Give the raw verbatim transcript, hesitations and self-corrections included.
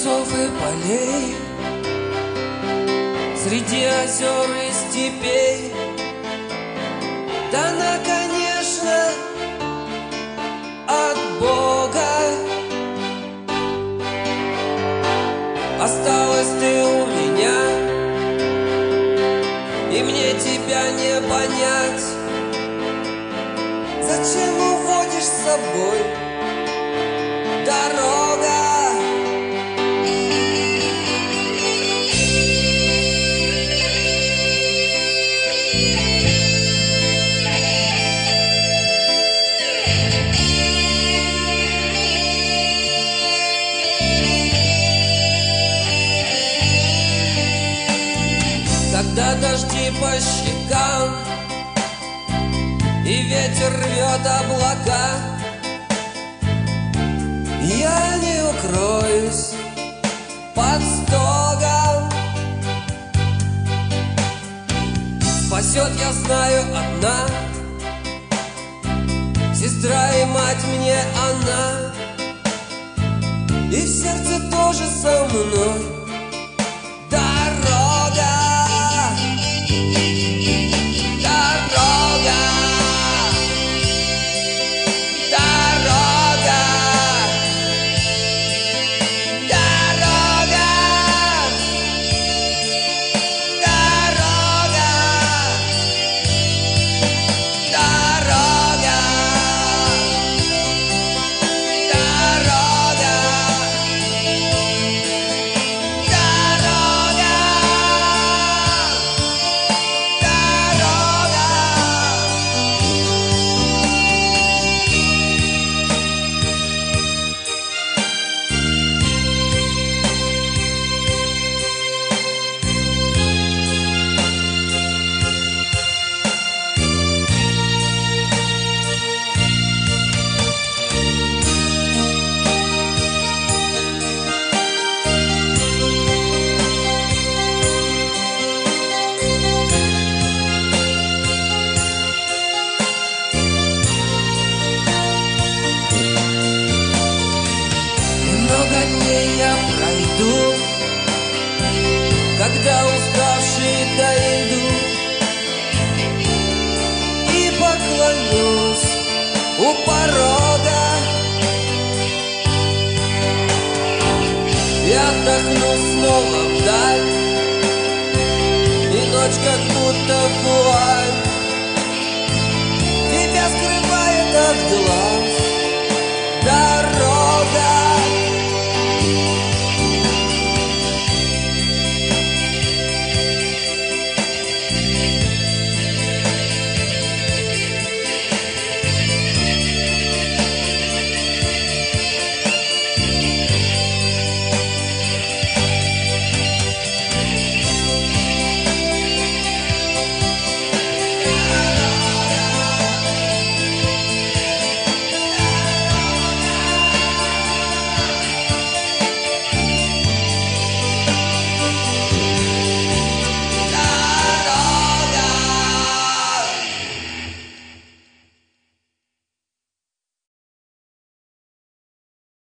лесов и полей, среди озер и степей. Да она, конечно, от Бога. Осталась ты у меня, и мне тебя не понять. Зачем уводишь с собой, дорога? Когда дожди по щекам и ветер рвет облака, я не укроюсь под стогом. Спасет, я знаю, одна сестра и мать мне она, и в сердце тоже со мной дорога. Я пройду, когда уставший дойду, и поклонюсь у порога, и отдохну с